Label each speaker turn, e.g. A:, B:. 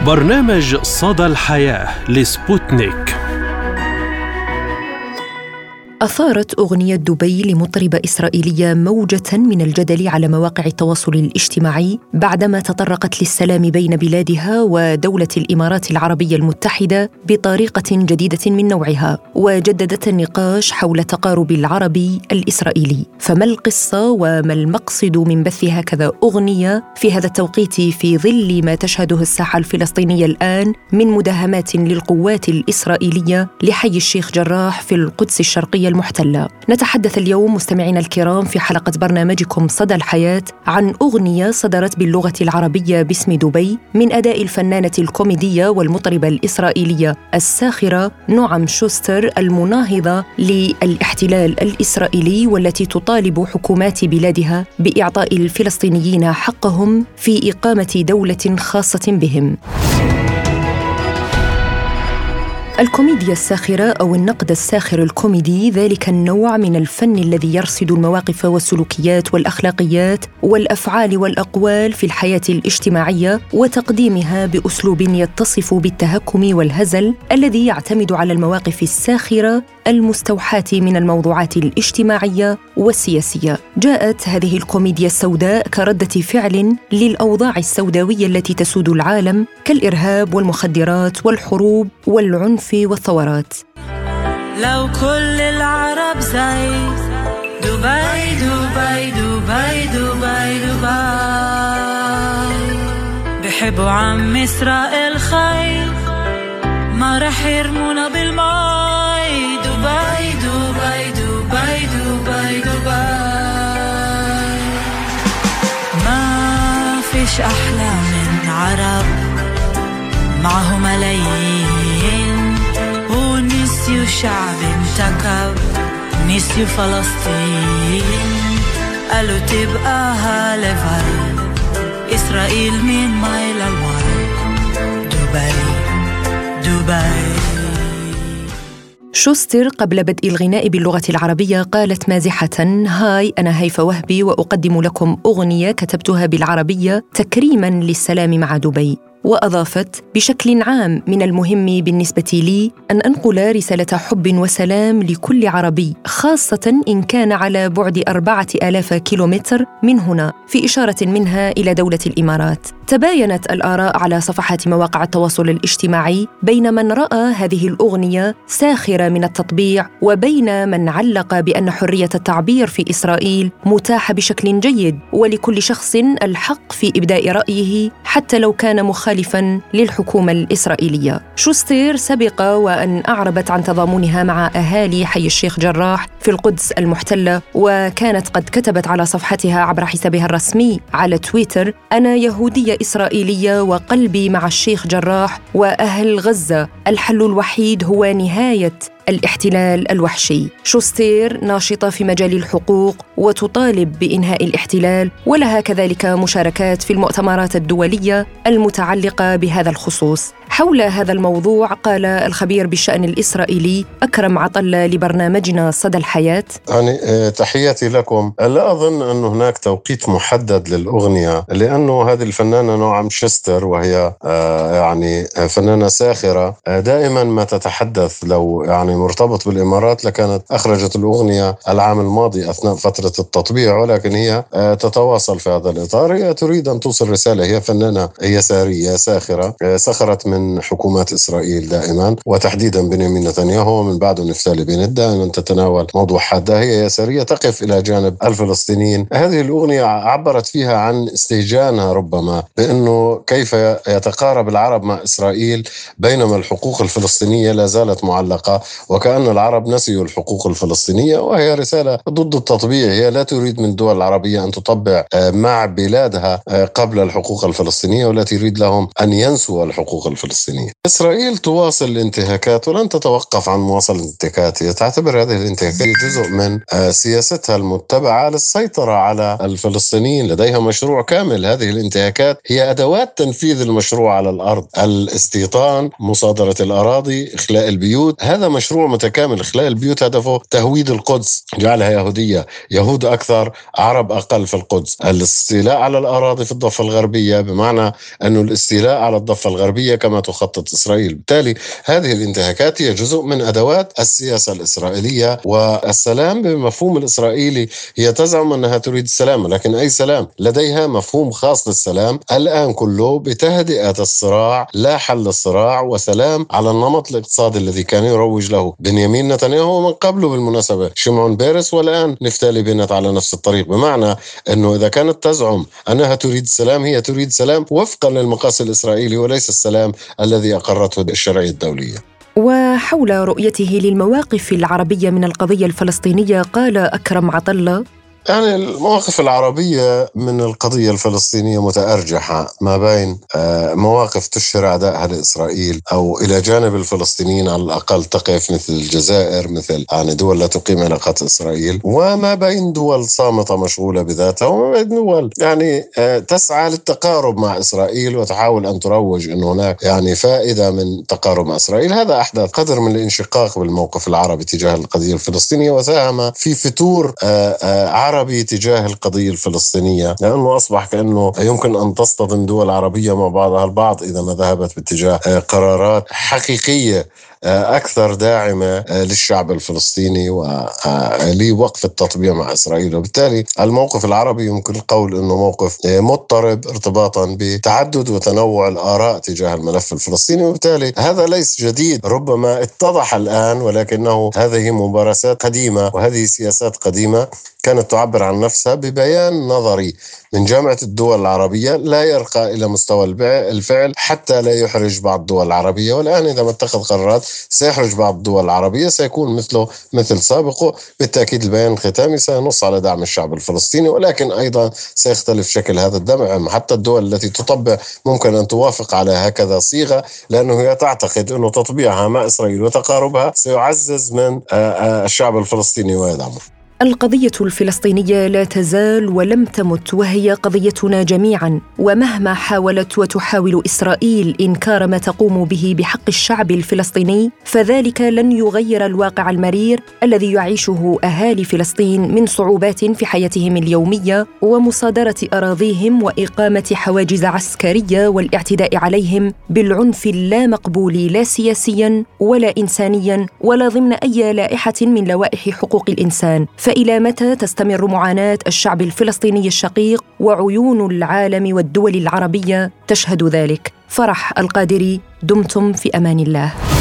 A: برنامج صدى الحياة لسبوتنيك.
B: أثارت أغنية دبي لمطربة إسرائيلية موجة من الجدل على مواقع التواصل الاجتماعي بعدما تطرقت للسلام بين بلادها ودولة الإمارات العربية المتحدة بطريقة جديدة من نوعها، وجددت النقاش حول تقارب العربي الإسرائيلي. فما القصة وما المقصد من بث هكذا أغنية في هذا التوقيت في ظل ما تشهده الساحة الفلسطينية الآن من مداهمات للقوات الإسرائيلية لحي الشيخ جراح في القدس الشرقية المحتلة؟ نتحدث اليوم مستمعينا الكرام في حلقة برنامجكم صدى الحياة عن أغنية صدرت باللغة العربية باسم دبي من أداء الفنانة الكوميدية والمطربة الإسرائيلية الساخرة نعم شوستر المناهضة للاحتلال الإسرائيلي، والتي تطالب حكومات بلادها بإعطاء الفلسطينيين حقهم في إقامة دولة خاصة بهم. الكوميديا الساخرة أو النقد الساخر الكوميدي ذلك النوع من الفن الذي يرصد المواقف والسلوكيات والأخلاقيات والأفعال والأقوال في الحياة الاجتماعية وتقديمها بأسلوب يتصف بالتهكم والهزل الذي يعتمد على المواقف الساخرة المستوحاة من الموضوعات الاجتماعية والسياسية. جاءت هذه الكوميديا السوداء كردة فعل للأوضاع السوداوية التي تسود العالم كالإرهاب والمخدرات والحروب والعنف والثورات.
C: لو كل العرب زي دبي دبي دبي دبي دبي بحبوا عم إسرائيل خير ما رح يرمونا بالماي. دبي دبي دبي دبي دبي ما فيش أحلى من عرب معه ملايين ونسيوا شعب انتكب نسيوا فلسطين قالوا تبقى هالفر إسرائيل من ماي للماي. دبي دبي.
B: شوستر قبل بدء الغناء باللغة العربية قالت مازحة: هاي أنا هيفا وهبي وأقدم لكم أغنية كتبتها بالعربية تكريماً للسلام مع دبي. وأضافت: بشكل عام من المهم بالنسبة لي أن أنقل رسالة حب وسلام لكل عربي، خاصة إن كان على بعد 4000 كيلومتر من هنا، في إشارة منها إلى دولة الإمارات. تباينت الآراء على صفحات مواقع التواصل الاجتماعي بين من رأى هذه الأغنية ساخرة من التطبيع وبين من علق بأن حرية التعبير في إسرائيل متاحة بشكل جيد ولكل شخص الحق في إبداء رأيه حتى لو كان مخالفاً للحكومة الإسرائيلية. شوستر سبق وأن أعربت عن تضامنها مع أهالي حي الشيخ جراح في القدس المحتلة، وكانت قد كتبت على صفحتها عبر حسابها الرسمي على تويتر: أنا يهودية إسرائيلية وقلبي مع الشيخ جراح وأهل غزة، الحل الوحيد هو نهاية الاحتلال الوحشي. شوستر ناشطة في مجال الحقوق وتطالب بإنهاء الاحتلال، ولها كذلك مشاركات في المؤتمرات الدولية المتعلقة بهذا الخصوص. حول هذا الموضوع قال الخبير بالشأن الإسرائيلي أكرم عطلة لبرنامجنا صدى الحياة:
D: تحياتي لكم. لا أظن أن هناك توقيت محدد للأغنية، لأنه هذه الفنانة نعم شوستر وهي فنانة ساخرة دائما ما تتحدث، لو مرتبط بالإمارات لكانت أخرجت الأغنية العام الماضي أثناء فترة التطبيع، ولكن هي تتواصل في هذا الإطار. هي تريد أن توصل رسالة، هي فنانة يسارية ساخرة سخرت من حكومات إسرائيل دائما، وتحديدا بنيامين نتنياهو ومن بعده نفتالي بنت، دائما تتناول موضوع حادة. هي يسارية تقف إلى جانب الفلسطينيين. هذه الأغنية عبرت فيها عن استهجانها ربما بأنه كيف يتقارب العرب مع إسرائيل بينما الحقوق الفلسطينية لا زالت معلقة، وكأن العرب نسيوا الحقوق الفلسطينية. وهي رسالة ضد التطبيع. هي لا تريد من الدول العربية أن تطبع مع بلادها قبل الحقوق الفلسطينية، ولا تريد لهم أن ينسوا الحقوق الفلسطينية. إسرائيل تواصل الانتهاكات ولن تتوقف عن مواصلة الانتهاكات. هي تعتبر هذه الانتهاكات وبالتالي جزء من سياستها المتبعة للسيطرة على الفلسطينيين. لديها مشروع كامل. هذه الانتهاكات هي أدوات تنفيذ المشروع على الأرض: الاستيطان، مصادرة الأراضي، إخلاء البيوت. هذا مشروع متكامل. إخلاء البيوت هدفه تهويد القدس، جعلها يهودية، يهود أكثر، عرب أقل في القدس. الاستيلاء على الأراضي في الضفة الغربية بمعنى أن الاستيلاء على الضفة الغربية كما تخطط إسرائيل. بالتالي هذه الانتهاكات هي جزء من أدوات السياسة الإسرائيلية. والسلام بمفهوم الإسرائيلي هي تزعم أنها تريد السلام، لكن أي سلام؟ لديها مفهوم خاص للسلام الآن كله بتهدئة الصراع، لا حل الصراع، وسلام على النمط الاقتصادي الذي كان يروج له بنيامين نتنياهو ومن قبله بالمناسبة شمعون بيرس، والآن نفتالي بنت على نفس الطريق. بمعنى أنه إذا كانت تزعم أنها تريد السلام، هي تريد سلام وفقا للمقاس الإسرائيلي وليس السلام الذي أقرته الشرعية الدولية.
B: وحول رؤيته للمواقف العربية من القضية الفلسطينية قال أكرم عطلة:
D: يعني المواقف العربية من القضية الفلسطينية متأرجحة ما بين مواقف تشهر أعدائها لإسرائيل أو إلى جانب الفلسطينيين على الأقل تقف، مثل الجزائر، مثل يعني دول لا تقيم علاقات إسرائيل، وما بين دول صامتة مشغولة بذاتها، وما بين دول يعني تسعى للتقارب مع إسرائيل وتحاول أن تروج أن هناك يعني فائدة من تقارب مع إسرائيل. هذا أحدث قدر من الانشقاق بالموقف العربي تجاه القضية الفلسطينية وساهم في فتور عربي تجاه القضية الفلسطينية، لأنه أصبح كأنه يمكن أن تصطدم دول عربية مع بعضها البعض إذا ما ذهبت باتجاه قرارات حقيقية أكثر داعمة للشعب الفلسطيني ولوقف التطبيع مع إسرائيل. وبالتالي الموقف العربي يمكن القول أنه موقف مضطرب ارتباطا بتعدد وتنوع الآراء تجاه الملف الفلسطيني، وبالتالي هذا ليس جديد، ربما اتضح الآن، ولكنه هذه ممارسات قديمة وهذه سياسات قديمة كانت تعبر عن نفسها ببيان نظري من جامعة الدول العربية لا يرقى إلى مستوى الفعل حتى لا يحرج بعض الدول العربية. والآن إذا ما اتخذ قرارات سيحرج بعض الدول العربية سيكون مثله مثل سابقه. بالتأكيد البيان الختامي سينص على دعم الشعب الفلسطيني، ولكن أيضا سيختلف شكل هذا الدعم. حتى الدول التي تطبع ممكن أن توافق على هكذا صيغة، لأنه هي تعتقد أنه تطبيعها مع إسرائيل وتقاربها سيعزز من الشعب الفلسطيني ويدعمه.
B: القضية الفلسطينية لا تزال ولم تمت، وهي قضيتنا جميعاً، ومهما حاولت وتحاول إسرائيل إنكار ما تقوم به بحق الشعب الفلسطيني فذلك لن يغير الواقع المرير الذي يعيشه أهالي فلسطين من صعوبات في حياتهم اليومية ومصادرة أراضيهم وإقامة حواجز عسكرية والاعتداء عليهم بالعنف اللا مقبول لا سياسياً ولا إنسانياً ولا ضمن أي لائحة من لوائح حقوق الإنسان. فإلى متى تستمر معاناة الشعب الفلسطيني الشقيق وعيون العالم والدول العربية تشهد ذلك؟ فرح القادري، دمتم في أمان الله.